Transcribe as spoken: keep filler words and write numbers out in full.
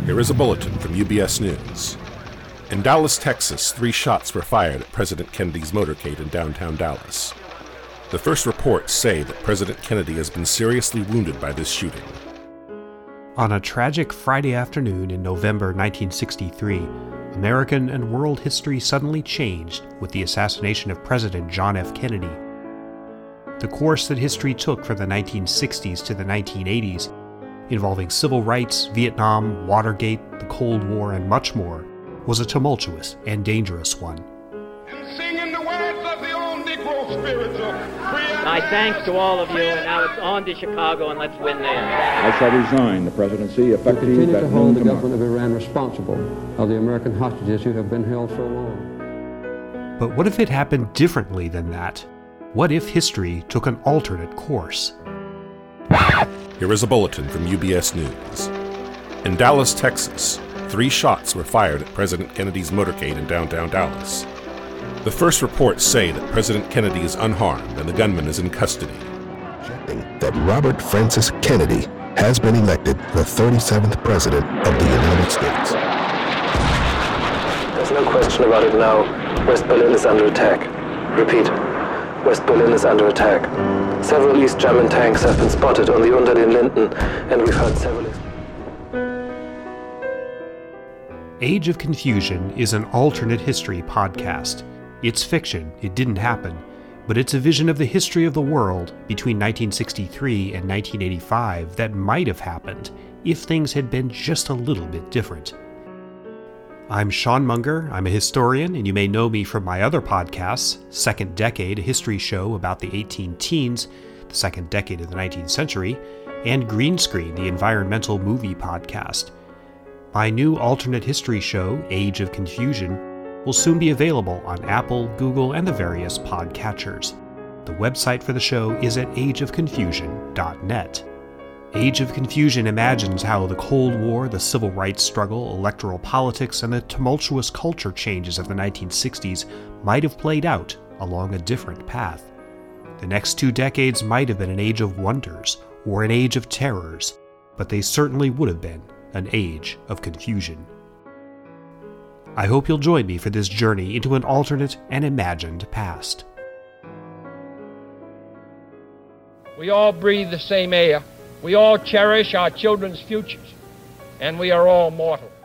Here is a bulletin from U B S News. In Dallas, Texas, three shots were fired at President Kennedy's motorcade in downtown Dallas. The first reports say that President Kennedy has been seriously wounded by this shooting. On a tragic Friday afternoon in November nineteen sixty-three, American and world history suddenly changed with the assassination of President John F. Kennedy. The course that history took from the nineteen sixties to the nineteen eighties, involving civil rights, Vietnam, Watergate, the Cold War, and much more, was a tumultuous and dangerous one. And singing the words of the old Negro spirits of freedom. My thanks to all of you, and now it's on to Chicago, and let's win there. I shall resign the presidency effective we continue at to hold the tomorrow. government of Iran responsible of the American hostages who have been held so long. But what if it happened differently than that? What if history took an alternate course? Here is a bulletin from U B S News. In Dallas, Texas, three shots were fired at President Kennedy's motorcade in downtown Dallas. The first reports say that President Kennedy is unharmed and the gunman is in custody. That Robert Francis Kennedy has been elected the thirty-seventh President of the United States. There's no question about it now. West Berlin is under attack. Repeat. West Berlin is under attack. Several East German tanks have been spotted on the Unter den Linden, and we've heard several... Age of Confusion is an alternate history podcast. It's fiction, it didn't happen, but it's a vision of the history of the world between nineteen sixty-three and nineteen eighty-five that might have happened if things had been just a little bit different. I'm Sean Munger, I'm a historian, and you may know me from my other podcasts, Second Decade, a history show about the eighteen teens, the second decade of the nineteenth century, and Green Screen, the environmental movie podcast. My new alternate history show, Age of Confusion, will soon be available on Apple, Google, and the various podcatchers. The website for the show is at age of confusion dot net. Age of Confusion imagines how the Cold War, the civil rights struggle, electoral politics, and the tumultuous culture changes of the nineteen sixties might have played out along a different path. The next two decades might have been an age of wonders or an age of terrors, but they certainly would have been an age of confusion. I hope you'll join me for this journey into an alternate and imagined past. We all breathe the same air. We all cherish our children's futures. And we are all mortal.